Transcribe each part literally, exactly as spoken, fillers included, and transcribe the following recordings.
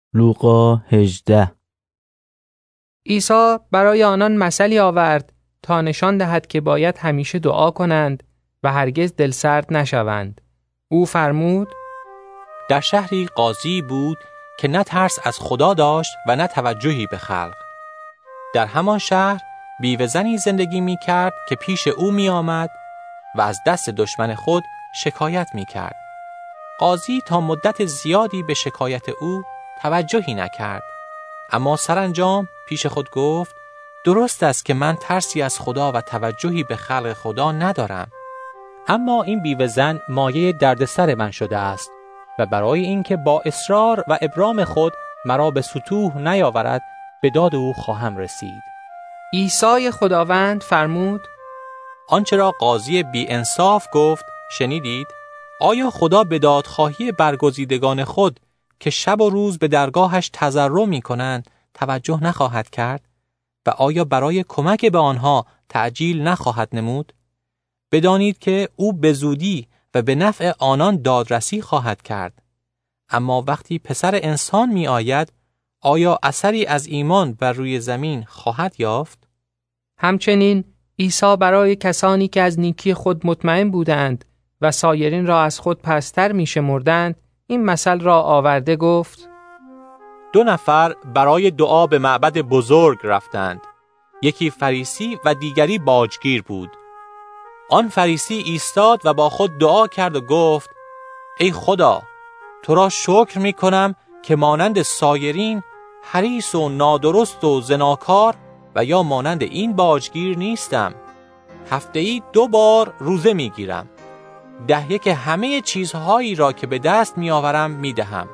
لوقا هجده. عیسی برای آنان مثلی آورد تا نشان دهد که باید همیشه دعا کنند و هرگز دلسرد نشوند. او فرمود: در شهری قاضی بود که نه ترس از خدا داشت و نه توجهی به خلق. در همان شهر بیوه زنی زندگی می کرد که پیش او می آمد و از دست دشمن خود شکایت می کرد. قاضی تا مدت زیادی به شکایت او توجهی نکرد، اما سرانجام پیش خود گفت: درست است که من ترسی از خدا و توجهی به خلق خدا ندارم، اما این بیوه زن مایه دردسر من شده است و برای اینکه با اصرار و ابرام خود مرا به ستوه نیاورد به داد او خواهم رسید. عیسی خداوند فرمود: آنچه را قاضی بی انصاف گفت شنیدید؟ آیا خدا به دادخواهی برگزیدگان خود که شب و روز به درگاهش تضرع می کنند توجه نخواهد کرد و آیا برای کمک به آنها تعجیل نخواهد نمود؟ بدانید که او به زودی و به نفع آنان دادرسی خواهد کرد. اما وقتی پسر انسان می آید، آیا اثری از ایمان بر روی زمین خواهد یافت؟ همچنین عیسی برای کسانی که از نیکی خود مطمئن بودند و سایرین را از خود پستر می شمردند این مثل را آورده گفت: دو نفر برای دعا به معبد بزرگ رفتند. یکی فریسی و دیگری باجگیر بود. آن فریسی ایستاد و با خود دعا کرد و گفت: ای خدا، تو را شکر می کنم که مانند سایرین حریص و نادرست و زناکار و یا مانند این باجگیر نیستم. هفته‌ای دو بار روزه می گیرم. ده یک همه چیزهایی را که به دست می آورم می دهم.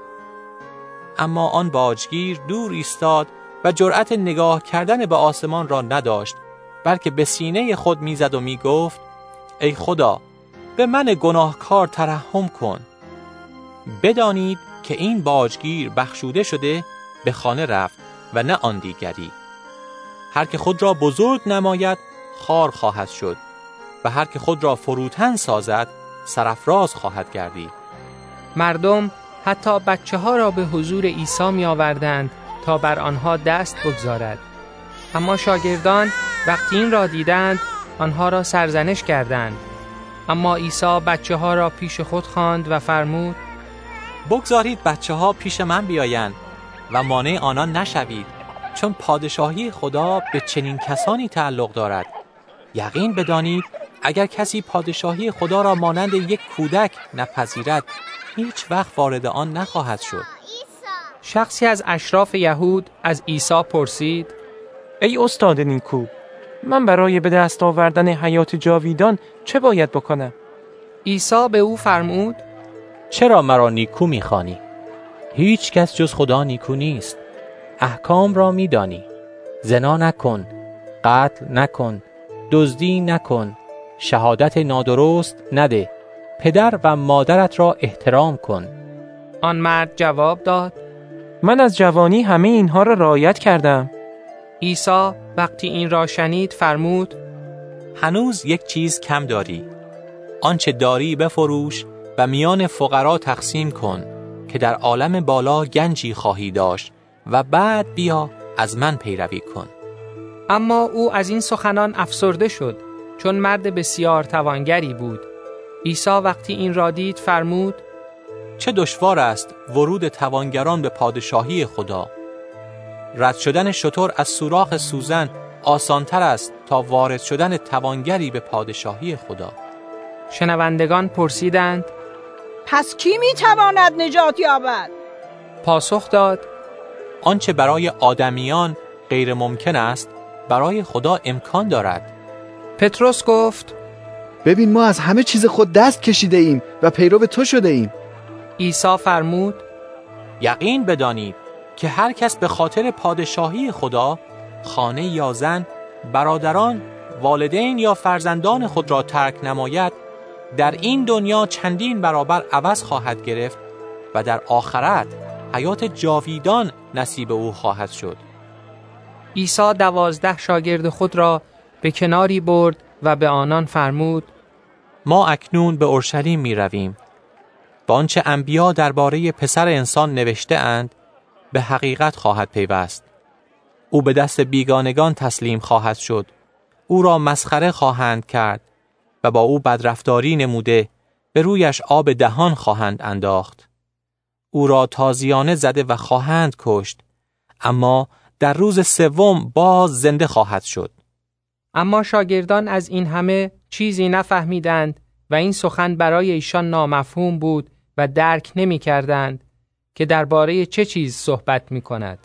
اما آن باجگیر دور ایستاد و جرأت نگاه کردن به آسمان را نداشت، بلکه به سینه خود می زد و می گفت: ای خدا، به من گناهکار ترحم کن. بدانید که این باجگیر بخشوده شده به خانه رفت و نه آن دیگری. هر که خود را بزرگ نماید خوار خواهد شد و هر که خود را فروتن سازد سرافراز خواهد گردید. مردم حتی بچه ها را به حضور عیسی می آوردند تا بر آنها دست بگذارد. اما شاگردان وقتی این را دیدند آنها را سرزنش کردند. اما عیسی بچه ها را پیش خود خواند و فرمود: بگذارید بچه ها پیش من بیایند و مانع آنان نشوید، چون پادشاهی خدا به چنین کسانی تعلق دارد. یقین بدانید اگر کسی پادشاهی خدا را مانند یک کودک نپذیرد هیچ وقت وارد آن نخواهد شد. شخصی از اشراف یهود از عیسی پرسید: ای استاد نیکو، من برای به دست آوردن حیات جاویدان چه باید بکنم؟ عیسی به او فرمود: چرا مرا نیکو می‌خوانی؟ هیچ کس جز خدا نیکو نیست. احکام را می‌دانی: زنا نکن، قتل نکن، دزدی نکن، شهادت نادرست نده، پدر و مادرت را احترام کن. آن مرد جواب داد: من از جوانی همه اینها را رعایت کردم. عیسی وقتی این را شنید فرمود: هنوز یک چیز کم داری. آنچه داری بفروش و میان فقرا تقسیم کن که در عالم بالا گنجی خواهی داشت و بعد بیا از من پیروی کن. اما او از این سخنان افسرده شد، چون مرد بسیار توانگری بود. عیسی وقتی این را دید فرمود: چه دشوار است ورود توانگران به پادشاهی خدا. رد شدن شتر از سوراخ سوزن آسانتر است تا وارد شدن توانگری به پادشاهی خدا. شنوندگان پرسیدند: پس کی میتواند نجات یابد؟ پاسخ داد: آنچه برای آدمیان غیر ممکن است برای خدا امکان دارد. پتروس گفت: ببین ما از همه چیز خود دست کشیده ایم و پیرو تو شده ایم. عیسی فرمود: یقین بدانید که هر کس به خاطر پادشاهی خدا خانه یا زن، برادران، والدین یا فرزندان خود را ترک نماید در این دنیا چندین برابر عوض خواهد گرفت و در آخرت حیات جاویدان نصیب او خواهد شد. عیسی دوازده شاگرد خود را به کناری برد و به آنان فرمود: ما اکنون به اورشلیم می رویم. با آنچه انبیا درباره پسر انسان نوشته اند به حقیقت خواهد پیوست. او به دست بیگانگان تسلیم خواهد شد. او را مسخره خواهند کرد و با او بدرفتاری نموده به رویش آب دهان خواهند انداخت. او را تازیانه زده و خواهند کشت، اما در روز سوم باز زنده خواهد شد. اما شاگردان از این همه چیزی نفهمیدند و این سخن برای ایشان نامفهوم بود و درک نمی کردند که درباره چه چیز صحبت می کند.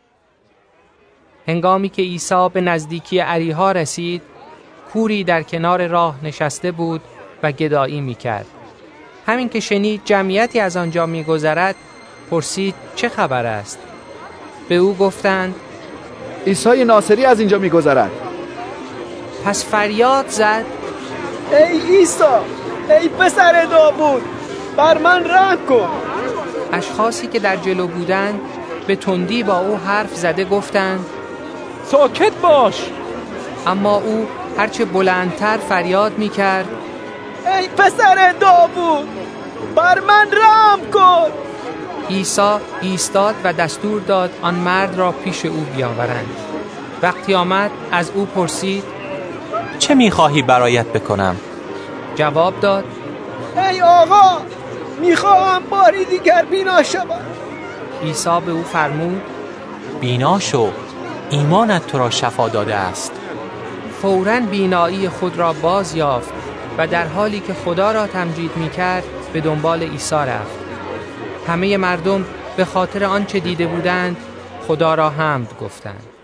هنگامی که عیسی به نزدیکی اریحا رسید، کوری در کنار راه نشسته بود و گدایی می کرد. همین که شنید جمعیتی از آنجا می گذرد، پرسید چه خبر است؟ به او گفتند عیسی ناصری از اینجا می گذرد. پس فریاد زد ای عیسی، ای پسر داوود، بر من رحم کن. اشخاصی که در جلو بودند به تندی با او حرف زده گفتند ساکت باش. اما او هرچه بلندتر فریاد می کرد ای پسر داوود، بر من رحم کن. عیسی ایستاد و دستور داد آن مرد را پیش او بیاورند. وقتی آمد از او پرسید چه می‌خواهی برایت بکنم؟ جواب داد ای آقا، میخواهم باری دیگر بینا شوم. عیسی به او فرمود بینا شو، ایمانت تو را شفا داده است. فوراً بینایی خود را باز یافت و در حالی که خدا را تمجید می‌کرد به دنبال عیسی رفت. همه مردم به خاطر آنچه دیده بودند خدا را حمد گفتند.